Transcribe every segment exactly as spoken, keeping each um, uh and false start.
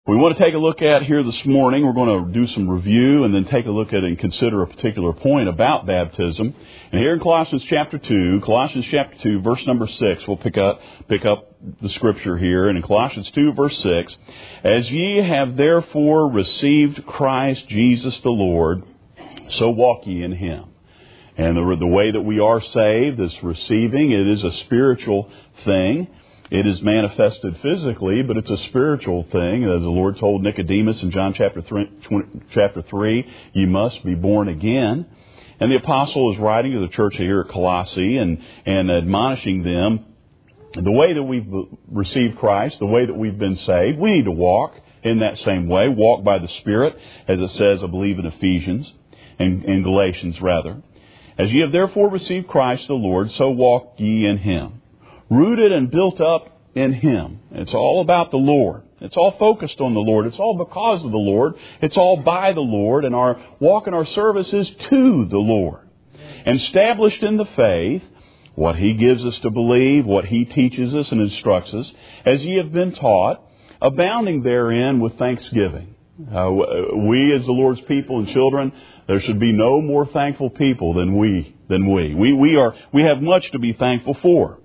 We want to take a look at here this morning. We're going to do some review and then take a look at and consider a particular point about baptism. And here in Colossians chapter two, Colossians chapter two, verse number six, we'll pick up pick up the scripture here. And in Colossians two, verse six, as ye have therefore received Christ Jesus the Lord, so walk ye in Him. And the, the way that we are saved is receiving. It is a spiritual thing. It is manifested physically, but it's a spiritual thing. As the Lord told Nicodemus in John chapter three, chapter three, you must be born again. And the apostle is writing to the church here at Colossae and, and admonishing them the way that we've received Christ, the way that we've been saved. We need to walk in that same way, walk by the Spirit, as it says, I believe, in Ephesians and in Galatians, rather. As ye have therefore received Christ the Lord, so walk ye in Him, rooted and built up in Him. It's all about the Lord. It's all focused on the Lord. It's all because of the Lord. It's all by the Lord. And our walk and our service is to the Lord. And established in the faith, what He gives us to believe, what He teaches us and instructs us, as ye have been taught, abounding therein with thanksgiving. Uh, we as the Lord's people and children, there should be no more thankful people than we. Than we. We, we, are, we have much to be thankful for.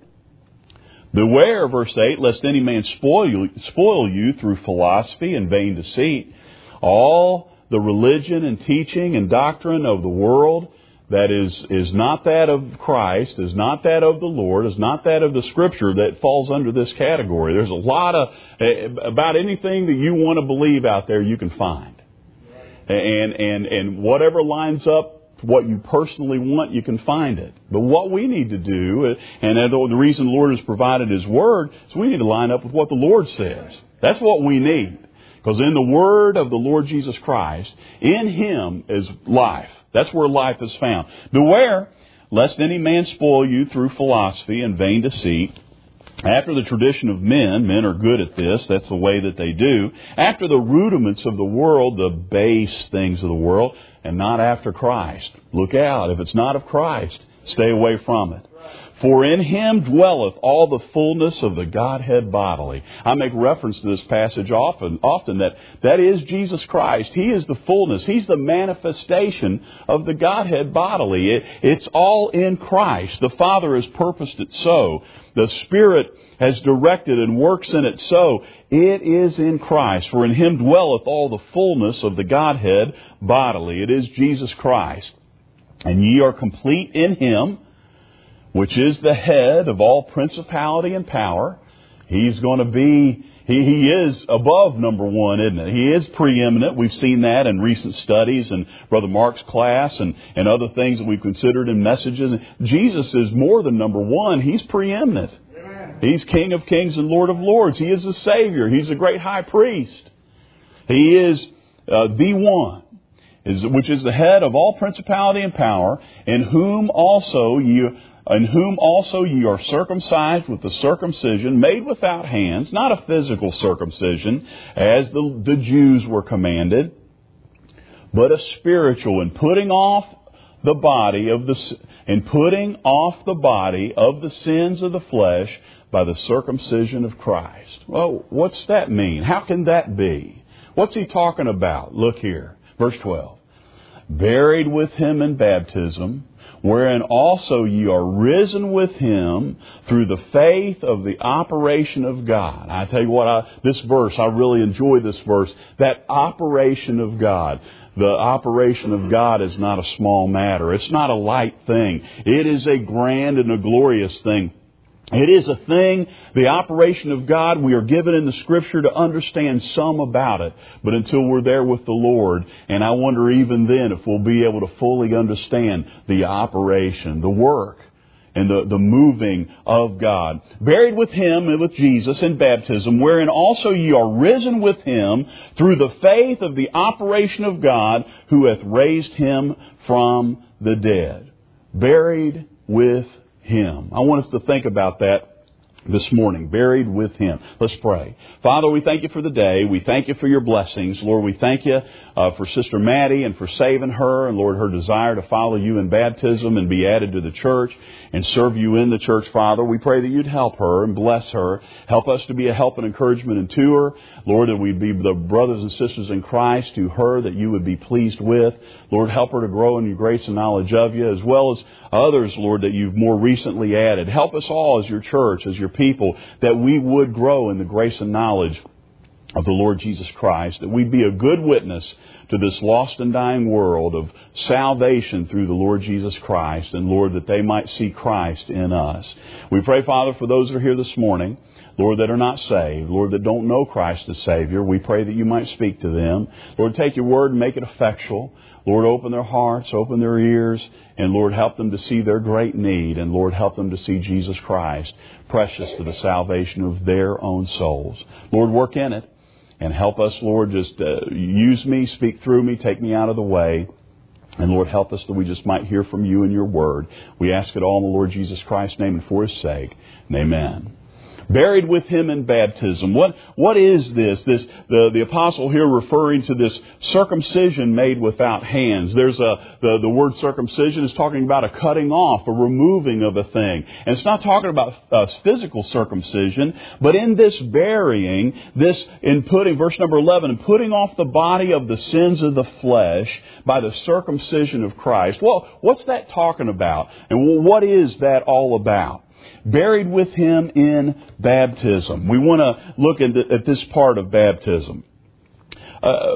Beware, verse eight, lest any man spoil you, spoil you through philosophy and vain deceit. All the religion and teaching and doctrine of the world that is, is not that of Christ, is not that of the Lord, is not that of the Scripture that falls under this category. There's a lot of, about anything that you want to believe out there you can find. And, and, and whatever lines up what you personally want, you can find it. But what we need to do, and the reason the Lord has provided His Word, is we need to line up with what the Lord says. That's what we need. Because in the Word of the Lord Jesus Christ, in Him is life. That's where life is found. Beware, lest any man spoil you through philosophy and vain deceit. After the tradition of men, men are good at this, that's the way that they do. After the rudiments of the world, the base things of the world, and not after Christ. Look out. If it's not of Christ, stay away from it. For in Him dwelleth all the fullness of the Godhead bodily. I make reference to this passage often, often that that is Jesus Christ. He is the fullness. He's the manifestation of the Godhead bodily. It, it's all in Christ. The Father has purposed it so. The Spirit has directed and works in it so. It is in Christ. For in Him dwelleth all the fullness of the Godhead bodily. It is Jesus Christ. And ye are complete in Him, which is the head of all principality and power. He's going to be, he, he is above number one, isn't it? He is preeminent. We've seen that in recent studies and Brother Mark's class and, and other things that we've considered in messages. Jesus is more than number one. He's preeminent. Amen. He's King of kings and Lord of lords. He is the Savior. He's the great high priest. He is uh, the one, is, which is the head of all principality and power, in whom also you... in whom also ye are circumcised with the circumcision made without hands, not a physical circumcision, as the, the Jews were commanded, but a spiritual, in putting off the body of the in putting off the body of the sins of the flesh by the circumcision of Christ. Well, what's that mean? How can that be? What's he talking about? Look here, verse twelve. Buried with Him in baptism, wherein also ye are risen with Him through the faith of the operation of God. I tell you what, I, this verse, I really enjoy this verse. That operation of God. The operation of God is not a small matter. It's not a light thing. It is a grand and a glorious thing. It is a thing, the operation of God, we are given in the Scripture to understand some about it. But until we're there with the Lord, and I wonder even then if we'll be able to fully understand the operation, the work, and the, the moving of God. Buried with Him and with Jesus in baptism, wherein also ye are risen with Him through the faith of the operation of God, who hath raised Him from the dead. Buried with Him. I want us to think about that this morning, buried with Him. Let's pray. Father, we thank You for the day. We thank You for Your blessings. Lord, we thank You uh, for Sister Maddie and for saving her, and Lord, her desire to follow You in baptism and be added to the church and serve You in the church, Father. We pray that You'd help her and bless her. Help us to be a help and encouragement to her. Lord, that we'd be the brothers and sisters in Christ to her that You would be pleased with. Lord, help her to grow in Your grace and knowledge of You, as well as others, Lord, that You've more recently added. Help us all as Your church, as Your people, that we would grow in the grace and knowledge of the Lord Jesus Christ, that we'd be a good witness to this lost and dying world of salvation through the Lord Jesus Christ, and Lord, that they might see Christ in us. We pray, Father, for those that are here this morning, Lord, that are not saved, Lord, that don't know Christ as Savior. We pray that You might speak to them. Lord, take Your word and make it effectual. Lord, open their hearts, open their ears, and Lord, help them to see their great need, and Lord, help them to see Jesus Christ, precious to the salvation of their own souls. Lord, work in it, and help us, Lord, just uh, use me, speak through me, take me out of the way. And Lord, help us that we just might hear from You and Your word. We ask it all in the Lord Jesus Christ's name and for His sake. And amen. Buried with Him in baptism. What what is this? This the, the apostle here referring to this circumcision made without hands. There's a the, the word circumcision is talking about a cutting off, a removing of a thing. And it's not talking about uh, physical circumcision, but in this burying, this in putting, verse number eleven, putting off the body of the sins of the flesh by the circumcision of Christ. Well, what's that talking about? And what is that all about? Buried with Him in baptism. We want to look at, the, at this part of baptism. Uh,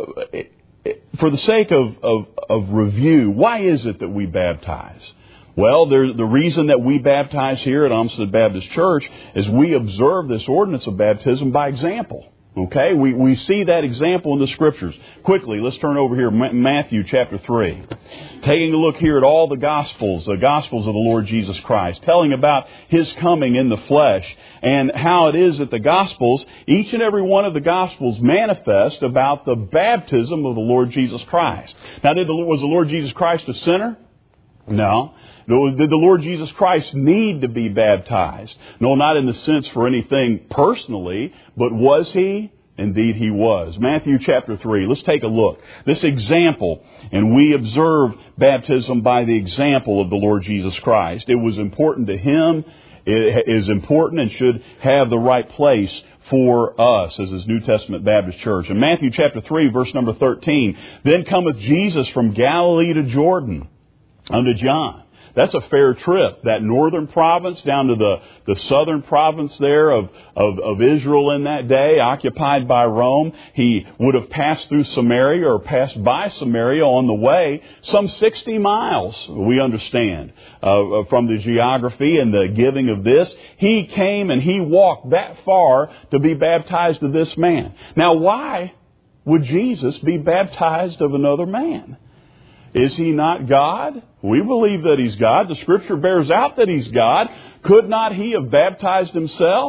for the sake of, of, of review, why is it that we baptize? Well, there, the reason that we baptize here at Olmsted Baptist Church is we observe this ordinance of baptism by example. Okay, we, we see that example in the Scriptures. Quickly, let's turn over here, Matthew chapter three. Taking a look here at all the Gospels, the Gospels of the Lord Jesus Christ, telling about His coming in the flesh, and how it is that the Gospels, each and every one of the Gospels manifest about the baptism of the Lord Jesus Christ. Now, did the, was the Lord Jesus Christ a sinner? No. Did the Lord Jesus Christ need to be baptized? No, not in the sense for anything personally, but was He? Indeed, He was. Matthew chapter three. Let's take a look. This example, and we observe baptism by the example of the Lord Jesus Christ. It was important to Him. It is important and should have the right place for us as His New Testament Baptist Church. In Matthew chapter three, verse number thirteen, then cometh Jesus from Galilee to Jordan unto John. That's a fair trip. That northern province down to the, the southern province there of, of, of Israel in that day, occupied by Rome. He would have passed through Samaria or passed by Samaria on the way, some sixty miles, we understand, uh, from the geography and the giving of this. He came and He walked that far to be baptized of this man. Now, why would Jesus be baptized of another man? Is He not God? We believe that He's God. The Scripture bears out that He's God. Could not He have baptized Himself?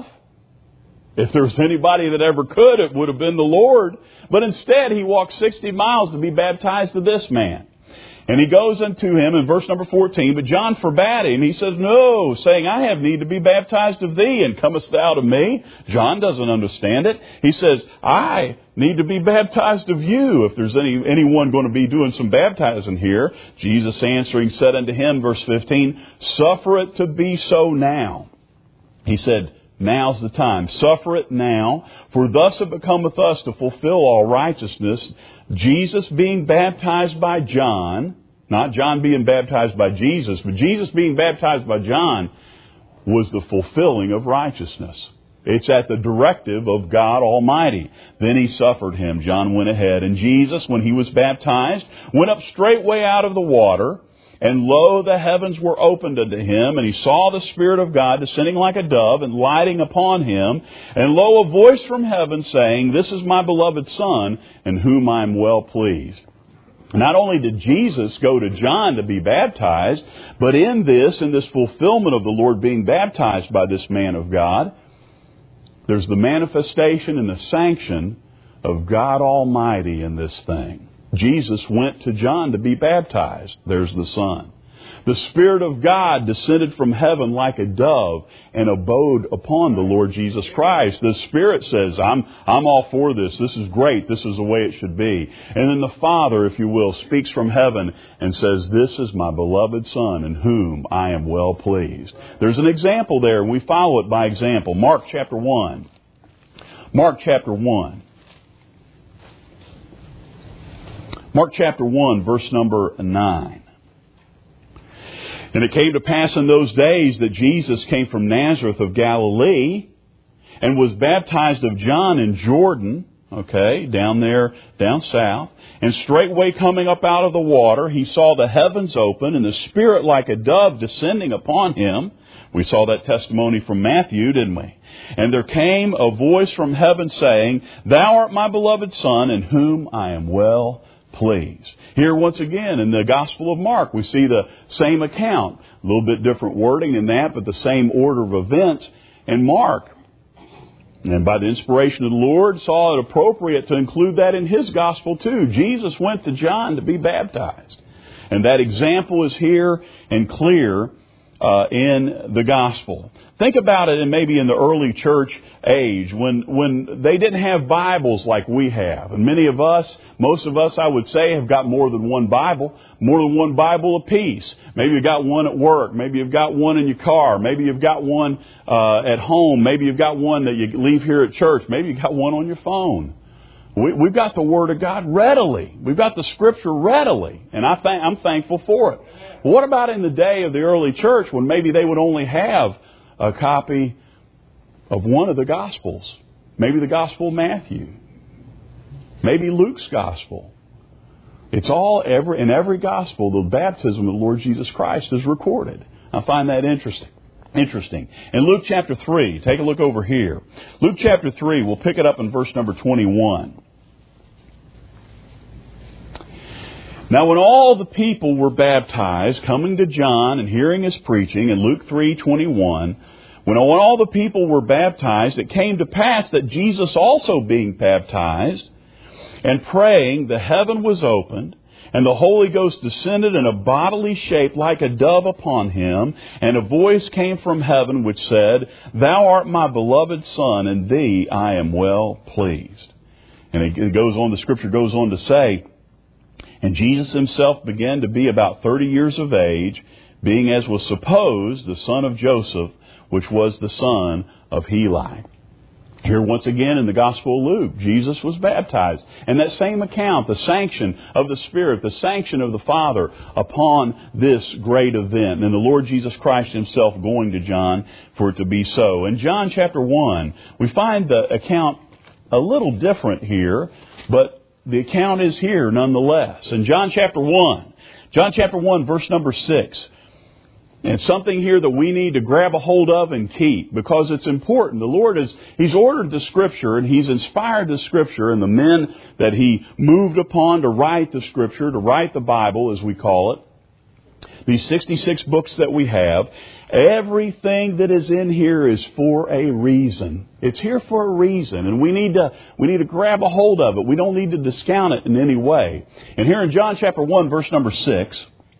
If there was anybody that ever could, it would have been the Lord. But instead, He walked sixty miles to be baptized to this man. And He goes unto him in verse number fourteen, but John forbade him. He says, no, saying, I have need to be baptized of thee, and comest thou to me? John doesn't understand it. He says, I need to be baptized of you. If there's any anyone going to be doing some baptizing here. Jesus answering said unto him, verse fifteen, suffer it to be so now. He said, now's the time. Suffer it now, for thus it becometh us to fulfill all righteousness. Jesus being baptized by John, not John being baptized by Jesus, but Jesus being baptized by John was the fulfilling of righteousness. It's at the directive of God Almighty. Then He suffered him. John went ahead. And Jesus, when He was baptized, went up straightway out of the water. And lo, the heavens were opened unto Him, and He saw the Spirit of God descending like a dove and lighting upon Him. And lo, a voice from heaven saying, this is my beloved Son, in whom I am well pleased. Not only did Jesus go to John to be baptized, but in this, in this fulfillment of the Lord being baptized by this man of God, there's the manifestation and the sanction of God Almighty in this thing. Jesus went to John to be baptized. There's the Son. The Spirit of God descended from heaven like a dove and abode upon the Lord Jesus Christ. The Spirit says, I'm, I'm all for this. This is great. This is the way it should be. And then the Father, if you will, speaks from heaven and says, this is my beloved Son in whom I am well pleased. There's an example there, and we follow it by example. Mark chapter one. Mark chapter one. Mark chapter one, verse number nine. And it came to pass in those days that Jesus came from Nazareth of Galilee and was baptized of John in Jordan, okay, down there, down south. And straightway coming up out of the water, he saw the heavens open and the Spirit like a dove descending upon him. We saw that testimony from Matthew, didn't we? And there came a voice from heaven saying, Thou art my beloved Son, in whom I am well pleased. Here once again in the Gospel of Mark, we see the same account. A little bit different wording in that, but the same order of events in Mark. And by the inspiration of the Lord, saw it appropriate to include that in his Gospel too. Jesus went to John to be baptized. And that example is here and clear Uh, in the gospel. Think about it, and maybe in the early church age, when when they didn't have Bibles like we have. And many of us, most of us, I would say, have got more than one Bible, more than one Bible apiece. Maybe you've got one at work. Maybe you've got one in your car. Maybe you've got one uh, at home. Maybe you've got one that you leave here at church. Maybe you've got one on your phone. We, we've got the Word of God readily. We've got the Scripture readily. And I th- I'm thankful for it. But what about in the day of the early church when maybe they would only have a copy of one of the Gospels? Maybe the Gospel of Matthew. Maybe Luke's Gospel. It's all, every in every Gospel, the baptism of the Lord Jesus Christ is recorded. I find that interesting. Interesting. In Luke chapter three, take a look over here. Luke chapter three, we'll pick it up in verse number twenty-one. Now when all the people were baptized, coming to John and hearing his preaching, in Luke three twenty-one, when all the people were baptized, it came to pass that Jesus also being baptized and praying, the heaven was opened, and the Holy Ghost descended in a bodily shape like a dove upon him, and a voice came from heaven which said, Thou art my beloved Son, in thee I am well pleased. And it goes on, the Scripture goes on to say, And Jesus himself began to be about thirty years of age, being as was supposed the son of Joseph, which was the son of Heli. Here once again in the Gospel of Luke, Jesus was baptized. And that same account, the sanction of the Spirit, the sanction of the Father upon this great event. And the Lord Jesus Christ himself going to John for it to be so. In John chapter one, we find the account a little different here, but the account is here nonetheless. In John chapter one, John chapter one, verse number six. And something here that we need to grab a hold of and keep, because it's important. The Lord is, He's ordered the Scripture and He's inspired the Scripture, and the men that He moved upon to write the Scripture, to write the Bible as we call it. These sixty-six books that we have, everything that is in here is for a reason. It's here for a reason, and we need to we need to grab a hold of it. We don't need to discount it in any way. And here in John chapter one, verse number six,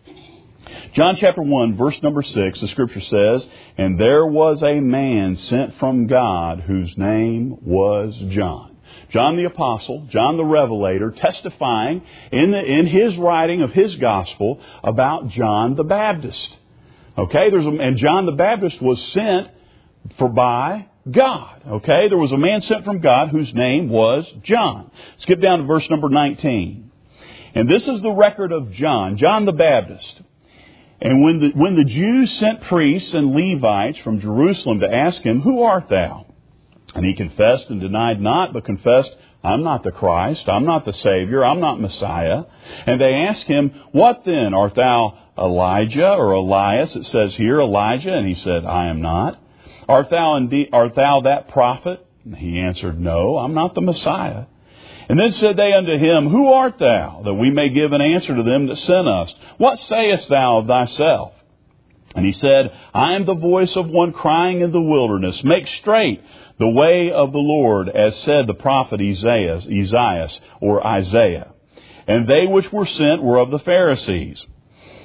John chapter one, verse number six, the Scripture says, And there was a man sent from God whose name was John. John the Apostle, John the Revelator, testifying in the, in his writing of his Gospel about John the Baptist. Okay, there's a, and John the Baptist was sent for by God. Okay, there was a man sent from God whose name was John. Skip down to verse number nineteen. And this is the record of John, John the Baptist. And when the, when the Jews sent priests and Levites from Jerusalem to ask him, Who art thou? And he confessed and denied not, but confessed, I'm not the Christ, I'm not the Savior, I'm not Messiah. And they asked him, What then? Art thou Elijah or Elias? It says here, Elijah. And he said, I am not. Art thou indeed, art thou that prophet? And he answered, No, I'm not the Messiah. And then said they unto him, Who art thou, that we may give an answer to them that sent us? What sayest thou of thyself? And he said, I am the voice of one crying in the wilderness, Make straight the way of the Lord, as said the prophet Isaiah, Isaiah or Isaiah. And they which were sent were of the Pharisees.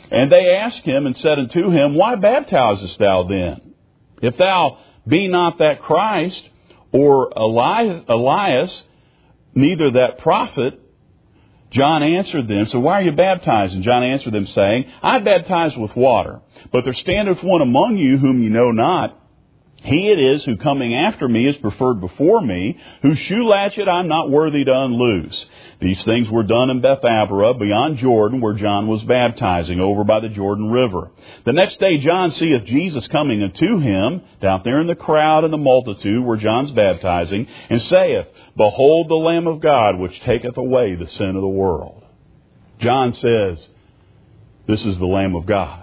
And they asked him and said unto him, Why baptizest thou then? If thou be not that Christ, or Elias, Elias, neither that prophet. John answered them, So why are you baptized? And John answered them, saying, I baptize with water, but there standeth one among you whom you know not. He it is who coming after me is preferred before me, whose shoe latchet I'm not worthy to unloose. These things were done in Bethabara, beyond Jordan, where John was baptizing, over by the Jordan River. The next day John seeth Jesus coming unto him, down there in the crowd and the multitude, where John's baptizing, and saith, Behold the Lamb of God, which taketh away the sin of the world. John says, this is the Lamb of God.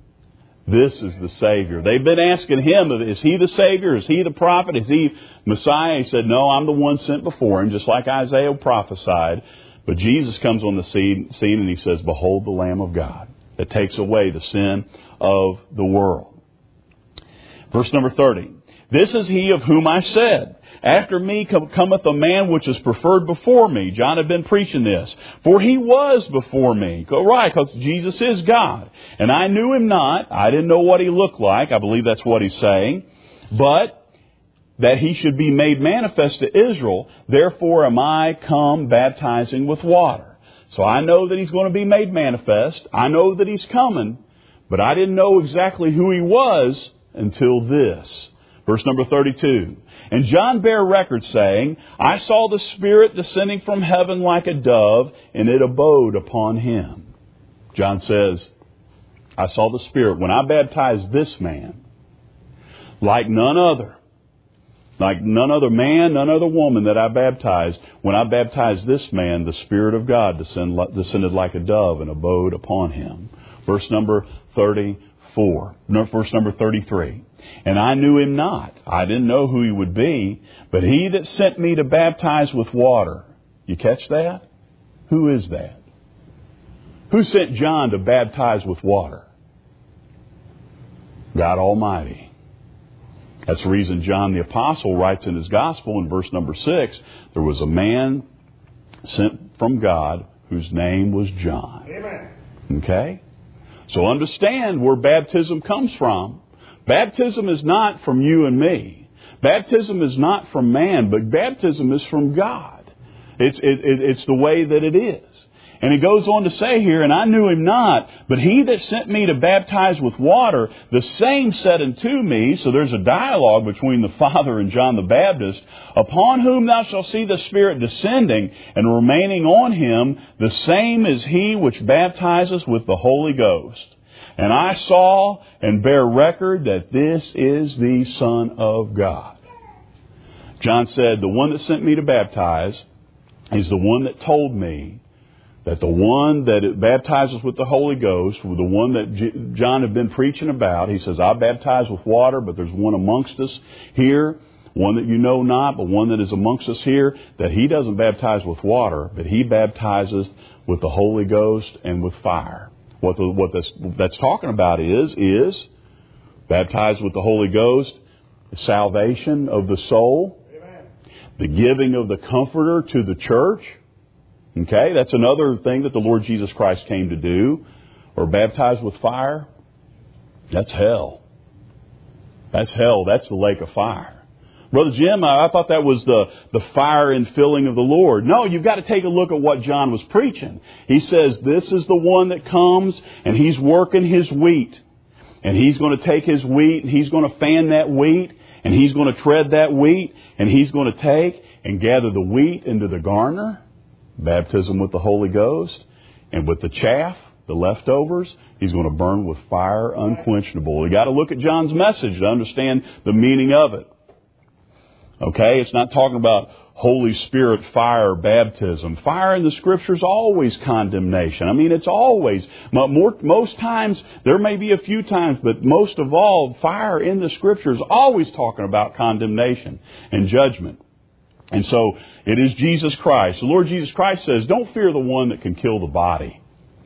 This is the Savior. They've been asking him, is he the Savior? Is he the prophet? Is he Messiah? He said, no, I'm the one sent before him, just like Isaiah prophesied. But Jesus comes on the scene, scene and he says, Behold the Lamb of God that takes away the sin of the world. Verse number thirty. This is he of whom I said, After me cometh a man which is preferred before me. John had been preaching this. For he was before me. Go right, because Jesus is God. And I knew him not. I didn't know what he looked like. I believe that's what he's saying. But that he should be made manifest to Israel. Therefore am I come baptizing with water. So I know that he's going to be made manifest. I know that he's coming. But I didn't know exactly who he was until this. Verse number thirty-two. And John bare record, saying, I saw the Spirit descending from heaven like a dove, and it abode upon him. John says, I saw the Spirit when I baptized this man, like none other. Like none other man, none other woman that I baptized. When I baptized this man, the Spirit of God descended like a dove and abode upon him. Verse number thirty-four. No, verse number thirty-three. And I knew him not. I didn't know who he would be. But he that sent me to baptize with water. You catch that? Who is that? Who sent John to baptize with water? God Almighty. That's the reason John the Apostle writes in his Gospel in verse number six, there was a man sent from God whose name was John. Amen. Okay? So understand where baptism comes from. Baptism is not from you and me. Baptism is not from man, but baptism is from God. It's, it, it, it's the way that it is. And he goes on to say here, and I knew him not, but he that sent me to baptize with water, the same said unto me, so there's a dialogue between the Father and John the Baptist, upon whom thou shalt see the Spirit descending and remaining on him, the same is he which baptizes with the Holy Ghost. And I saw and bear record that this is the Son of God. John said, the one that sent me to baptize is the one that told me that the one that baptizes with the Holy Ghost, the one that John had been preaching about, he says, I baptize with water, but there's one amongst us here, one that you know not, but one that is amongst us here, that he doesn't baptize with water, but he baptizes with the Holy Ghost and with fire. What, the, what that's, that's talking about is, is baptized with the Holy Ghost, the salvation of the soul, Amen. The giving of the Comforter to the church. Okay, that's another thing that the Lord Jesus Christ came to do. Or baptized with fire. That's hell. That's hell. That's the lake of fire. Brother Jim, I thought that was the, the fire and filling of the Lord. No, you've got to take a look at what John was preaching. He says, this is the one that comes and he's working his wheat. And he's going to take his wheat and he's going to fan that wheat and he's going to tread that wheat and he's going to take and gather the wheat into the garner, baptism with the Holy Ghost, and with the chaff, the leftovers, he's going to burn with fire unquenchable. You got to look at John's message to understand the meaning of it. Okay, it's not talking about Holy Spirit fire baptism. Fire in the Scriptures is always condemnation. I mean, it's always, more, most times, there may be a few times, but most of all, fire in the Scriptures is always talking about condemnation and judgment. And so, it is Jesus Christ. The Lord Jesus Christ says, don't fear the one that can kill the body,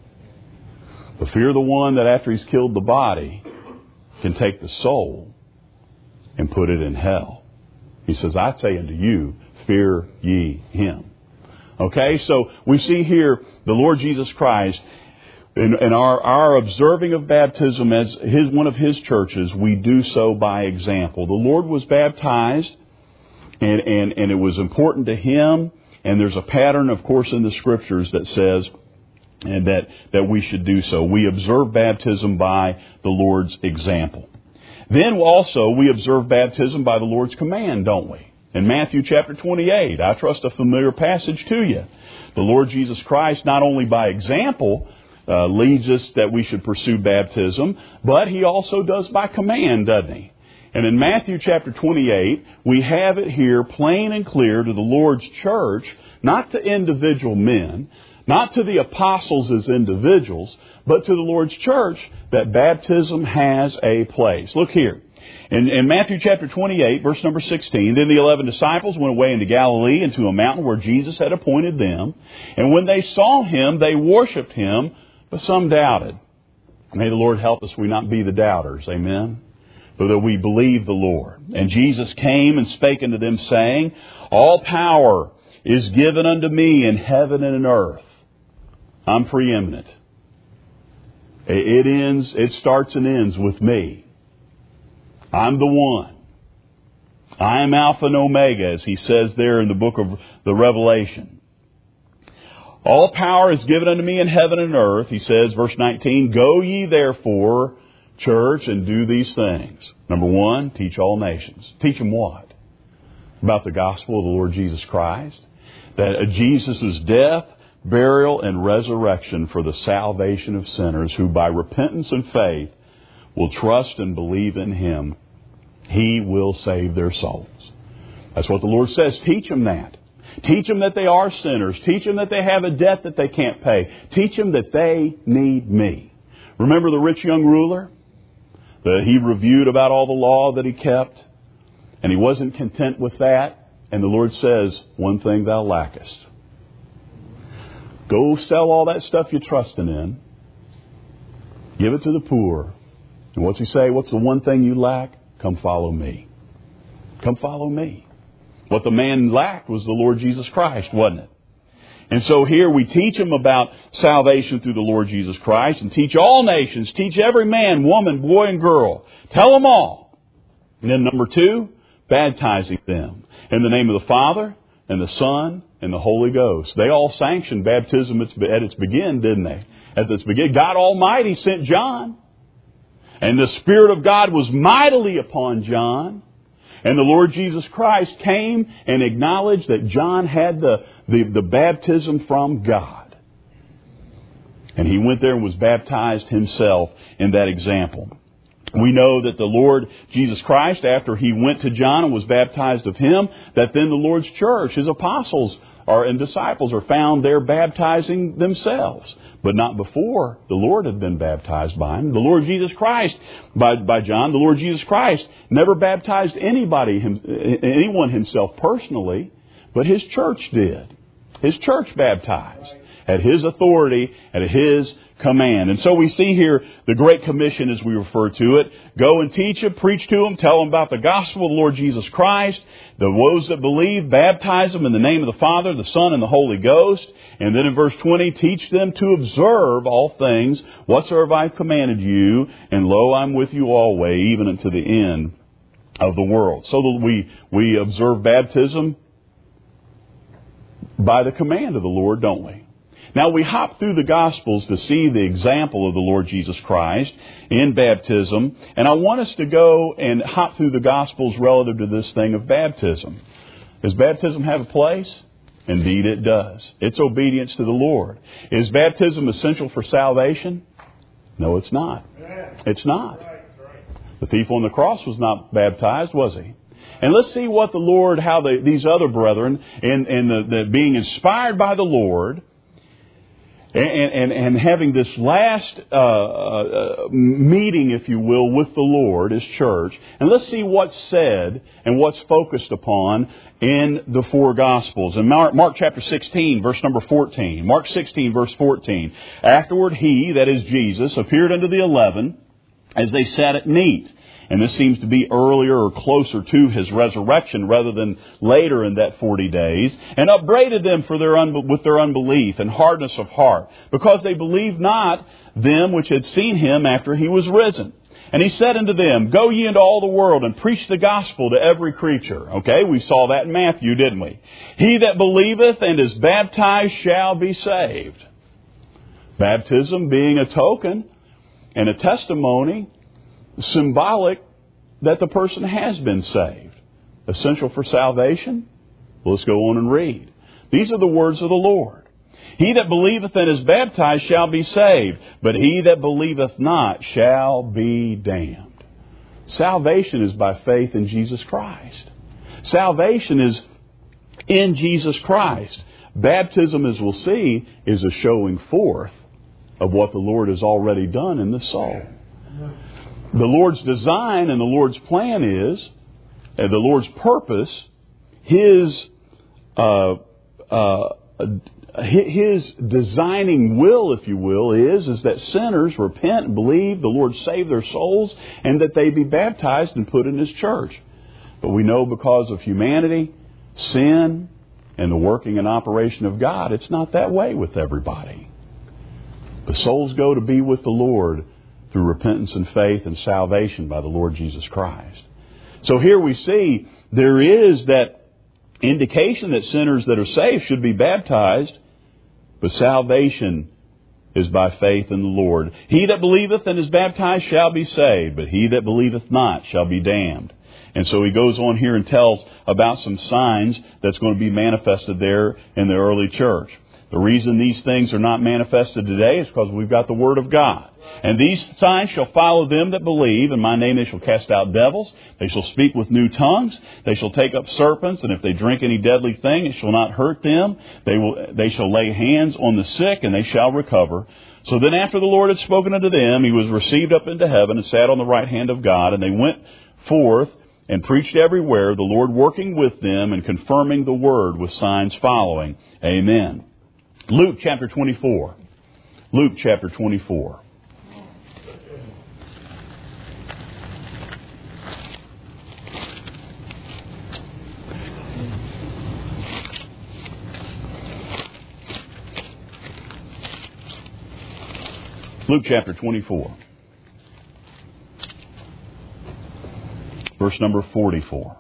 but fear the one that after he's killed the body, can take the soul and put it in hell. He says, I say unto you, fear ye him. Okay, so we see here the Lord Jesus Christ In, in our, our observing of baptism as his, one of his churches, we do so by example. The Lord was baptized, and, and, and it was important to him. And there's a pattern, of course, in the Scriptures that says and that, that we should do so. We observe baptism by the Lord's example. Then also we observe baptism by the Lord's command, don't we? In Matthew chapter twenty-eight, I trust a familiar passage to you. The Lord Jesus Christ, not only by example, uh, leads us that we should pursue baptism, but He also does by command, doesn't He? And in Matthew chapter twenty-eight, we have it here plain and clear to the Lord's church, not to individual men, not to the apostles as individuals, but to the Lord's church, that baptism has a place. Look here. In, in Matthew chapter twenty-eight, verse number sixteen, then the eleven disciples went away into Galilee, into a mountain where Jesus had appointed them. And when they saw Him, they worshipped Him, but some doubted. May the Lord help us we not be the doubters. Amen. But that we believe the Lord. And Jesus came and spake unto them, saying, all power is given unto me in heaven and in earth. I'm preeminent. It ends, it starts and ends with me. I'm the one. I am Alpha and Omega, as He says there in the book of the Revelation. All power is given unto me in heaven and earth, He says, verse nineteen, go ye therefore, church, and do these things. Number one, teach all nations. Teach them what? About the gospel of the Lord Jesus Christ. That Jesus' death, burial, and resurrection for the salvation of sinners who by repentance and faith will trust and believe in Him. He will save their souls. That's what the Lord says. Teach them that. Teach them that they are sinners. Teach them that they have a debt that they can't pay. Teach them that they need me. Remember the rich young ruler? That he reviewed about all the law that he kept, and he wasn't content with that. And the Lord says, one thing thou lackest. Go sell all that stuff you're trusting in. Give it to the poor. And what's He say? What's the one thing you lack? Come follow me. Come follow me. What the man lacked was the Lord Jesus Christ, wasn't it? And so here we teach them about salvation through the Lord Jesus Christ, and teach all nations. Teach every man, woman, boy, and girl. Tell them all. And then number two, baptizing them in the name of the Father and the Son and the Holy Ghost. They all sanctioned baptism at its begin, didn't they? At its begin, God Almighty sent John. And the Spirit of God was mightily upon John. And the Lord Jesus Christ came and acknowledged that John had the, the, the baptism from God. And he went there and was baptized himself in that example. We know that the Lord Jesus Christ, after He went to John and was baptized of him, that then the Lord's church, His apostles are, and disciples are found there baptizing themselves. But not before the Lord had been baptized by Him. The Lord Jesus Christ, by, by John, the Lord Jesus Christ never baptized anybody, him, anyone Himself personally, but His church did. His church baptized at His authority, at His command. And so we see here the Great Commission, as we refer to it. Go and teach them, preach to them, tell them about the gospel of the Lord Jesus Christ. The those that believe, baptize them in the name of the Father, the Son, and the Holy Ghost. And then in verse twenty, teach them to observe all things whatsoever I have commanded you. And lo, I'm with you always, even unto the end of the world. So that we, we observe baptism by the command of the Lord, don't we? Now we hop through the Gospels to see the example of the Lord Jesus Christ in baptism. And I want us to go and hop through the Gospels relative to this thing of baptism. Does baptism have a place? Indeed it does. It's obedience to the Lord. Is baptism essential for salvation? No, it's not. It's not. The thief on the cross was not baptized, was he? And let's see what the Lord, how the, these other brethren, and, and the, the being inspired by the Lord, And, and, and having this last uh, uh, meeting, if you will, with the Lord, His church. And let's see what's said and what's focused upon in the four Gospels. In Mark, Mark chapter sixteen, verse number fourteen. Mark sixteen, verse fourteen. Afterward He, that is Jesus, appeared unto the eleven as they sat at meat. And this seems to be earlier or closer to His resurrection rather than later in that forty days. And upbraided them for their unbe- with their unbelief and hardness of heart, because they believed not them which had seen Him after He was risen. And He said unto them, Go ye into all the world and preach the gospel to every creature. Okay, we saw that in Matthew, didn't we? He that believeth and is baptized shall be saved. Baptism being a token and a testimony symbolic that the person has been saved. Essential for salvation? Well, let's go on and read. These are the words of the Lord. He that believeth and is baptized shall be saved, but he that believeth not shall be damned. Salvation is by faith in Jesus Christ. Salvation is in Jesus Christ. Baptism, as we'll see, is a showing forth of what the Lord has already done in the soul. The Lord's design and the Lord's plan is, and the Lord's purpose, His uh, uh, His designing will, if you will, is, is that sinners repent and believe, the Lord save their souls, and that they be baptized and put in His church. But we know because of humanity, sin, and the working and operation of God, it's not that way with everybody. The souls go to be with the Lord through repentance and faith and salvation by the Lord Jesus Christ. So here we see there is that indication that sinners that are saved should be baptized, but salvation is by faith in the Lord. He that believeth and is baptized shall be saved, but he that believeth not shall be damned. And so he goes on here and tells about some signs that's going to be manifested there in the early church. The reason these things are not manifested today is because we've got the Word of God. And these signs shall follow them that believe. In my name they shall cast out devils. They shall speak with new tongues. They shall take up serpents. And if they drink any deadly thing, it shall not hurt them. They will, they shall lay hands on the sick, and they shall recover. So then after the Lord had spoken unto them, He was received up into heaven and sat on the right hand of God. And they went forth and preached everywhere, the Lord working with them and confirming the word with signs following. Amen. Luke chapter twenty-four. Luke chapter twenty-four. Luke chapter twenty-four. Verse number forty-four.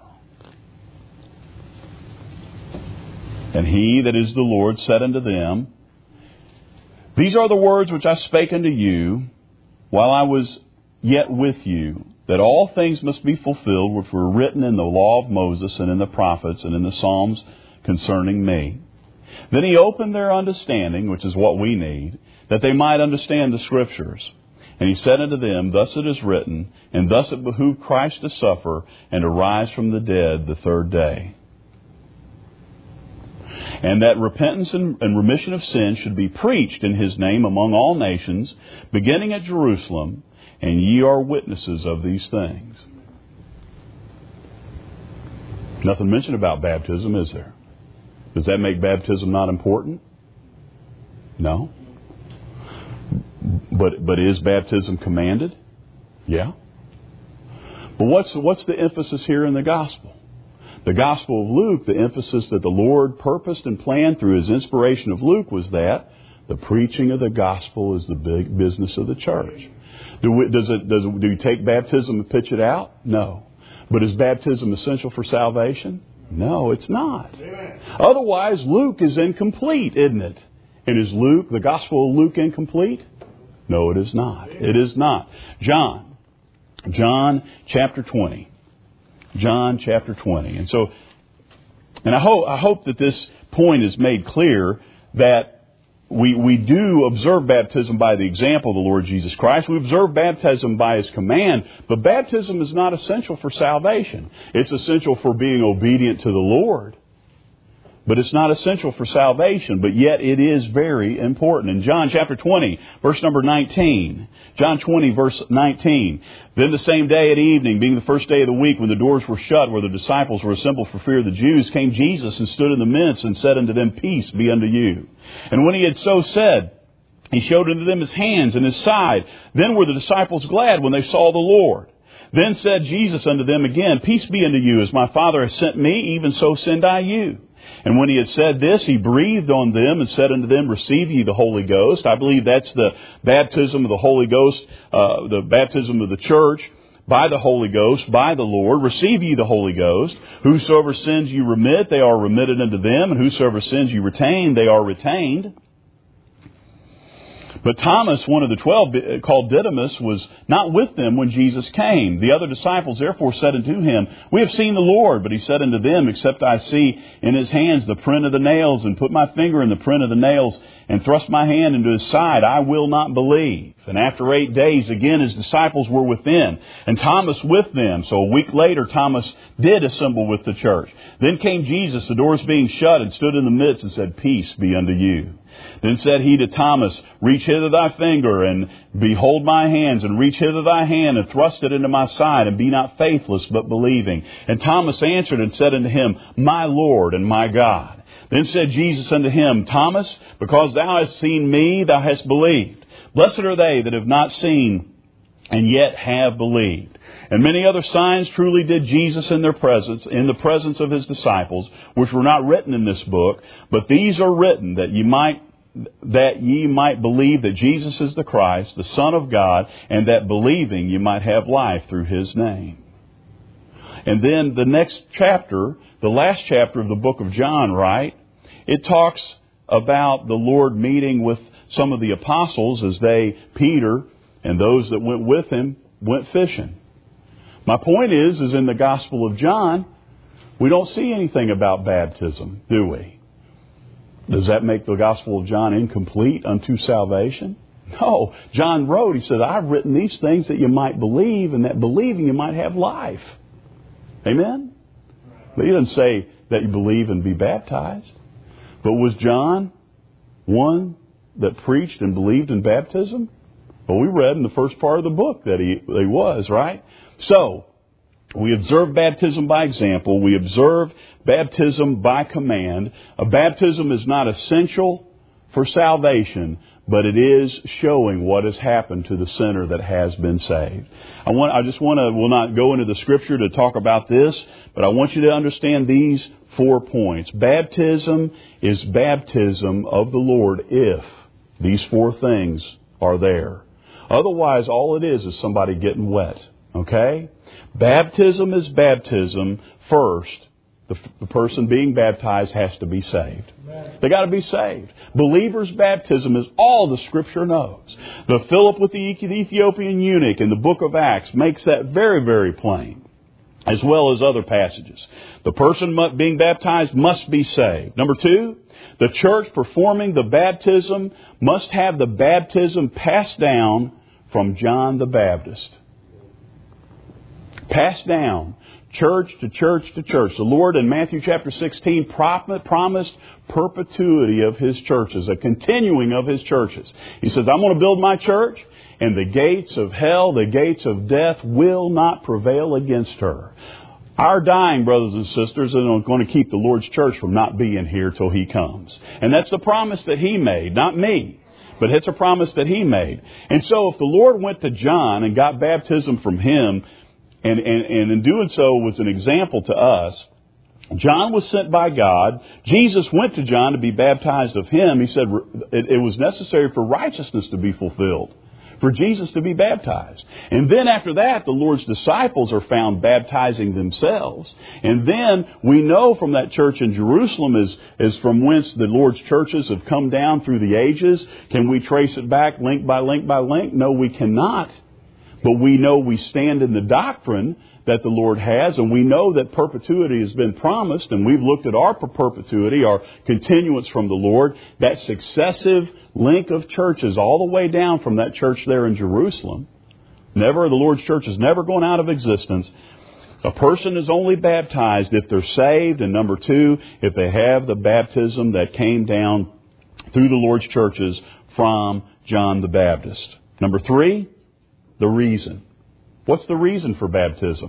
And he that is the Lord said unto them, These are the words which I spake unto you while I was yet with you, that all things must be fulfilled which were written in the law of Moses and in the prophets and in the Psalms concerning me. Then He opened their understanding, which is what we need, that they might understand the Scriptures. And He said unto them, Thus it is written, and thus it behooved Christ to suffer and to rise from the dead the third day. And that repentance and remission of sin should be preached in His name among all nations, beginning at Jerusalem, and ye are witnesses of these things. Nothing mentioned about baptism, is there? Does that make baptism not important? No. But but is baptism commanded? Yeah. But what's what's the emphasis here in the gospel? The Gospel of Luke, the emphasis that the Lord purposed and planned through His inspiration of Luke was that the preaching of the gospel is the big business of the church. Do we, does it, does it, do you take baptism and pitch it out? No. But is baptism essential for salvation? No, it's not. Amen. Otherwise, Luke is incomplete, isn't it? And is Luke, the Gospel of Luke, incomplete? No, it is not. It is not. John, John chapter twenty. John chapter twenty. And so, and I hope, I hope that this point is made clear that we, we do observe baptism by the example of the Lord Jesus Christ. We observe baptism by His command, but baptism is not essential for salvation. It's essential for being obedient to the Lord. But it's not essential for salvation, but yet it is very important. In John chapter twenty, verse number nineteen. John twenty, verse nineteen. Then the same day at evening, being the first day of the week, when the doors were shut, where the disciples were assembled for fear of the Jews, came Jesus and stood in the midst and said unto them, Peace be unto you. And when He had so said, He showed unto them His hands and His side. Then were the disciples glad when they saw the Lord. Then said Jesus unto them again, Peace be unto you, as my Father has sent me, even so send I you. And when he had said this, he breathed on them and said unto them, Receive ye the Holy Ghost. I believe that's the baptism of the Holy Ghost, uh, the baptism of the church by the Holy Ghost, by the Lord. Receive ye the Holy Ghost. Whosoever sins you remit, they are remitted unto them. And whosoever sins you retain, they are retained. But Thomas, one of the twelve, called Didymus, was not with them when Jesus came. The other disciples therefore said unto him, We have seen the Lord. But he said unto them, Except I see in his hands the print of the nails, and put my finger in the print of the nails, and thrust my hand into his side, I will not believe. And after eight days, again his disciples were within, and Thomas with them. So a week later, Thomas did assemble with the church. Then came Jesus, the doors being shut, and stood in the midst, and said, Peace be unto you. Then said he to Thomas, Reach hither thy finger, and behold my hands, and reach hither thy hand, and thrust it into my side, and be not faithless, but believing. And Thomas answered and said unto him, My Lord and my God. Then said Jesus unto him, Thomas, because thou hast seen me, thou hast believed. Blessed are they that have not seen, and yet have believed. And many other signs truly did Jesus in their presence, in the presence of his disciples, which were not written in this book, but these are written that ye might that ye might believe that Jesus is the Christ, the Son of God, and that believing you might have life through his name. And then the next chapter, the last chapter of the book of John, right? It talks about the Lord meeting with some of the apostles as they, Peter, and those that went with him, went fishing. My point is, is in the Gospel of John, we don't see anything about baptism, do we? Does that make the Gospel of John incomplete unto salvation? No. John wrote, he said, I've written these things that you might believe, and that believing you might have life. Amen? But he doesn't say that you believe and be baptized. But was John one that preached and believed in baptism? Well, we read in the first part of the book that he, that he was, right? So, we observe baptism by example. We observe baptism by command. A baptism is not essential for salvation, but it is showing what has happened to the sinner that has been saved. I want, I just want to, we'll not go into the Scripture to talk about this, but I want you to understand these four points. Baptism is baptism of the Lord if these four things are there. Otherwise, all it is is somebody getting wet. Okay? Baptism is baptism first. The, the person being baptized has to be saved. They got to be saved. Believer's baptism is all the Scripture knows. The Philip with the Ethiopian eunuch in the book of Acts makes that very, very plain, as well as other passages. The person being baptized must be saved. Number two, the church performing the baptism must have the baptism passed down from John the Baptist. Passed down, church to church to church. The Lord in Matthew chapter sixteen promised perpetuity of His churches, a continuing of His churches. He says, I'm going to build my church, and the gates of hell, the gates of death will not prevail against her. Our dying brothers and sisters are going to keep the Lord's church from not being here till He comes. And that's the promise that He made, not me. But it's a promise that He made. And so if the Lord went to John and got baptism from him, and, and, and in doing so was an example to us, John was sent by God. Jesus went to John to be baptized of him. He said it, it was necessary for righteousness to be fulfilled, for Jesus to be baptized. And then after that, the Lord's disciples are found baptizing themselves. And then we know from that church in Jerusalem is, is from whence the Lord's churches have come down through the ages. Can we trace it back link by link by link? No, we cannot. But we know we stand in the doctrine that the Lord has, and we know that perpetuity has been promised, and we've looked at our perpetuity, our continuance from the Lord, that successive link of churches all the way down from that church there in Jerusalem. Never, the Lord's church is never going out of existence. A person is only baptized if they're saved, and number two, if they have the baptism that came down through the Lord's churches from John the Baptist. Number three, the reason. What's the reason for baptism?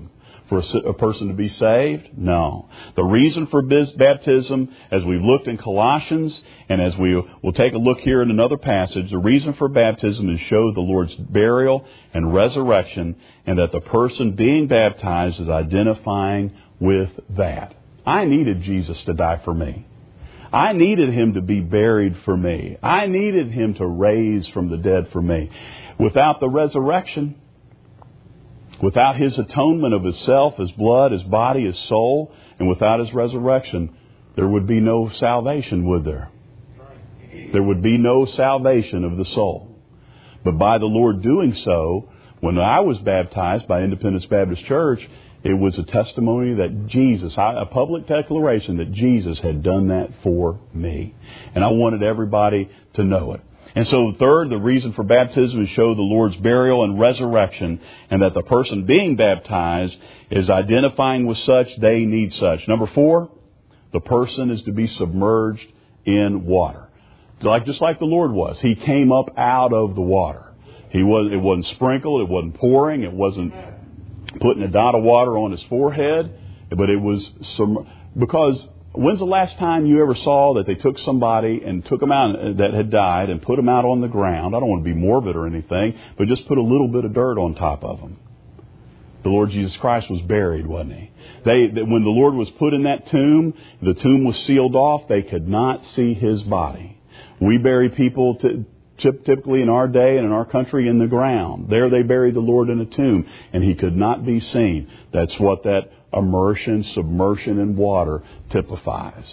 for a, a person to be saved? No. The reason for biz, baptism, as we've looked in Colossians, and as we will take a look here in another passage, the reason for baptism is to show the Lord's burial and resurrection, and that the person being baptized is identifying with that. I needed Jesus to die for me. I needed Him to be buried for me. I needed Him to raise from the dead for me. Without the resurrection, without His atonement of His self, His blood, His body, His soul, and without His resurrection, there would be no salvation, would there? There would be no salvation of the soul. But by the Lord doing so, when I was baptized by Independence Baptist Church, it was a testimony that Jesus, a public declaration that Jesus had done that for me. And I wanted everybody to know it. And so third, the reason for baptism is to show the Lord's burial and resurrection, and that the person being baptized is identifying with such, they need such. Number four, the person is to be submerged in water. Like, just like the Lord was. He came up out of the water. He was, it wasn't sprinkled, it wasn't pouring, it wasn't putting a dot of water on His forehead, but it was some, because when's the last time you ever saw that they took somebody and took them out that had died and put them out on the ground? I don't want to be morbid or anything, but just put a little bit of dirt on top of them. The Lord Jesus Christ was buried, wasn't He? They, when the Lord was put in that tomb, the tomb was sealed off. They could not see His body. We bury people to, typically in our day and in our country in the ground. There they buried the Lord in a tomb, and He could not be seen. That's what that immersion, submersion in water typifies.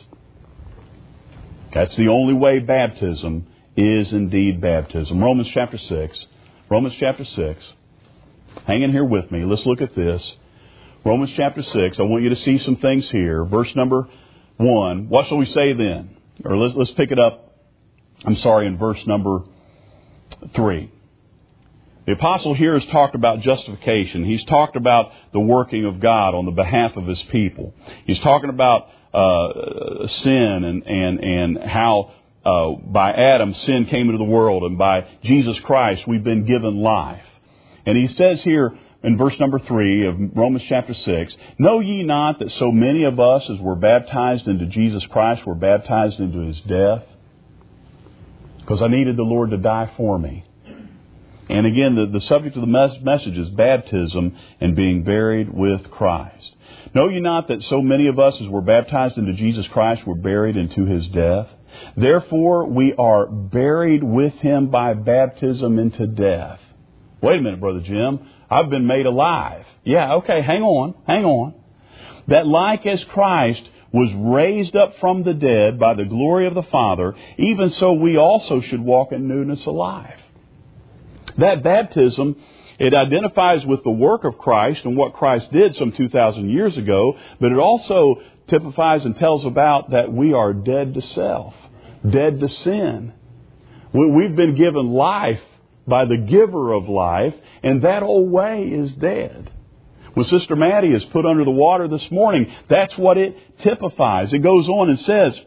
That's the only way baptism is indeed baptism. Romans chapter six. Romans chapter six. Hang in here with me. Let's look at this. Romans chapter six. I want you to see some things here. Verse number one. What shall we say then? Or let's, let's pick it up. I'm sorry, in verse number three. The apostle here has talked about justification. He's talked about the working of God on the behalf of His people. He's talking about uh, sin and, and, and how uh, by Adam sin came into the world, and by Jesus Christ we've been given life. And he says here in verse number three of Romans chapter six, know ye not that so many of us as were baptized into Jesus Christ were baptized into His death? Because I needed the Lord to die for me. And again, the, the subject of the mes- message is baptism and being buried with Christ. Know ye not that so many of us as were baptized into Jesus Christ were buried into His death? Therefore we are buried with Him by baptism into death. Wait a minute, Brother Jim. I've been made alive. Yeah, okay, hang on, hang on. That like as Christ was raised up from the dead by the glory of the Father, even so we also should walk in newness of life. That baptism, it identifies with the work of Christ and what Christ did some two thousand years ago, but it also typifies and tells about that we are dead to self, dead to sin. We've been given life by the giver of life, and that old way is dead. When Sister Maddie is put under the water this morning, that's what it typifies. It goes on and says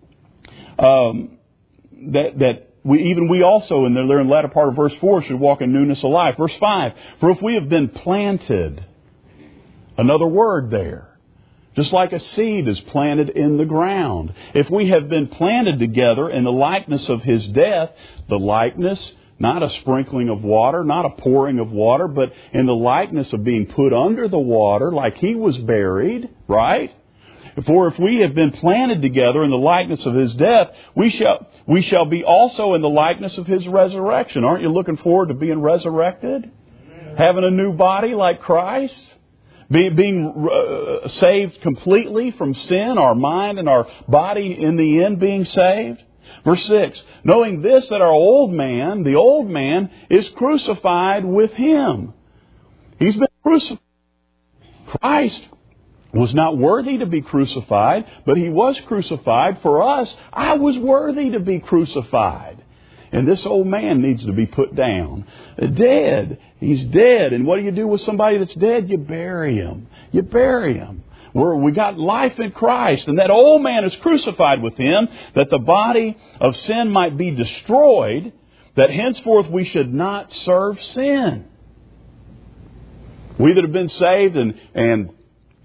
um, that that we even we also, and they're in the latter part of verse four, should walk in newness of life. Verse five, for if we have been planted, another word there, just like a seed is planted in the ground. If we have been planted together in the likeness of His death, the likeness, not a sprinkling of water, not a pouring of water, but in the likeness of being put under the water like He was buried, right? For if we have been planted together in the likeness of His death, we shall we shall be also in the likeness of His resurrection. Aren't you looking forward to being resurrected? Amen. Having a new body like Christ? Be, being uh, saved completely from sin, our mind and our body in the end being saved? Verse six, knowing this, that our old man, the old man, is crucified with Him. He's been crucified. Christ was not worthy to be crucified, but He was crucified for us. I was worthy to be crucified. And this old man needs to be put down. Dead. He's dead. And what do you do with somebody that's dead? You bury him. You bury him. We're, we got life in Christ, and that old man is crucified with Him, that the body of sin might be destroyed, that henceforth we should not serve sin. We that have been saved and, and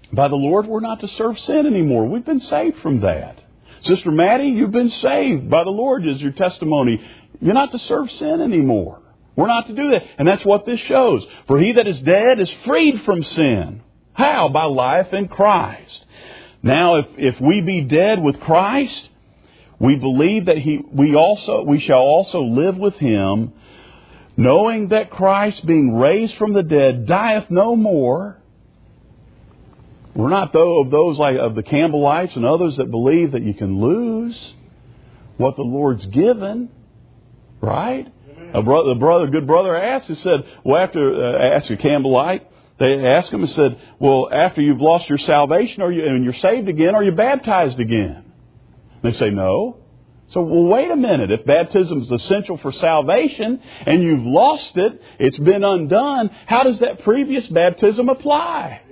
by the Lord, we're not to serve sin anymore. We've been saved from that. Sister Maddie, you've been saved by the Lord is your testimony. You're not to serve sin anymore. We're not to do that. And that's what this shows. For he that is dead is freed from sin. How? By life in Christ. Now, if, if we be dead with Christ, we believe that he, we also, we shall also live with him, knowing that Christ, being raised from the dead, dieth no more. We're not though of those like of the Campbellites and others that believe that you can lose what the Lord's given, right? A brother, a brother, good brother asked. He said, "Well, after uh, asked a Campbellite, they asked him and said, well, after you've lost your salvation, are you and you're saved again? Are you baptized again?" They say no. So, well, wait a minute. If baptism is essential for salvation and you've lost it, it's been undone. How does that previous baptism apply?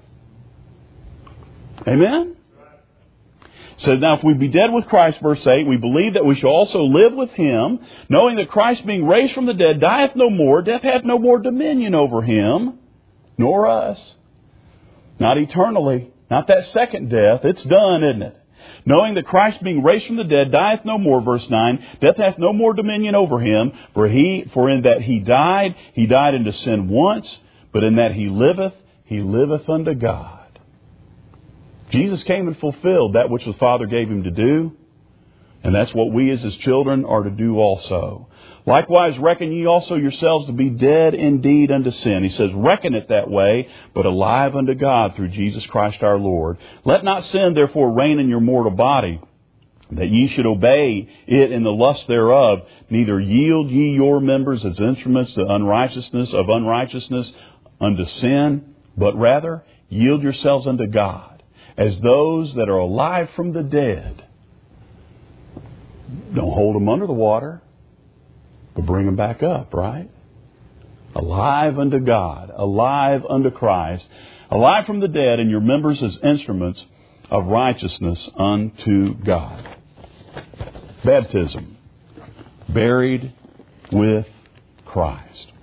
Amen? So now if we be dead with Christ, verse eight, we believe that we shall also live with him, knowing that Christ being raised from the dead dieth no more, death hath no more dominion over him, nor us. Not eternally. Not that second death. It's done, isn't it? Knowing that Christ being raised from the dead dieth no more, verse nine, death hath no more dominion over him, for he, for in that he died, he died unto sin once, but in that he liveth, he liveth unto God. Jesus came and fulfilled that which the Father gave him to do. And that's what we as his children are to do also. Likewise, reckon ye also yourselves to be dead indeed unto sin. He says, reckon it that way, but alive unto God through Jesus Christ our Lord. Let not sin therefore reign in your mortal body, that ye should obey it in the lust thereof. Neither yield ye your members as instruments to unrighteousness of unrighteousness unto sin, but rather yield yourselves unto God, as those that are alive from the dead. Don't hold them under the water, but bring them back up, right? Alive unto God, alive unto Christ, alive from the dead, and your members as instruments of righteousness unto God. Baptism. Buried with Christ.